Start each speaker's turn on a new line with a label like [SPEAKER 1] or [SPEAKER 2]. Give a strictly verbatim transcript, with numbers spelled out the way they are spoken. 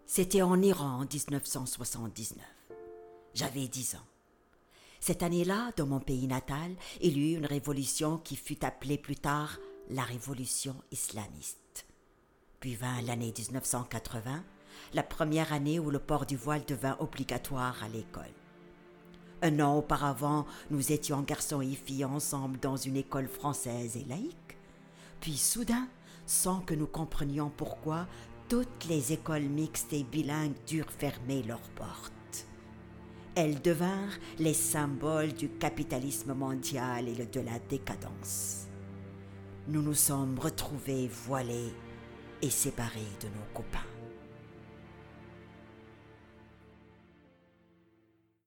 [SPEAKER 1] C'était en Iran en dix-neuf cent soixante-dix-neuf. J'avais dix ans. Cette année-là, dans mon pays natal, il y eut une révolution qui fut appelée plus tard la révolution islamiste. Puis vint l'année dix-neuf cent quatre-vingts, la première année où le port du voile devint obligatoire à l'école. Un an auparavant, nous étions garçons et filles ensemble dans une école française et laïque. Puis soudain, sans que nous comprenions pourquoi, toutes les écoles mixtes et bilingues durent fermer leurs portes. Elles devinrent les symboles du capitalisme mondial et de la décadence. Nous nous sommes retrouvés voilés et séparés de nos copains.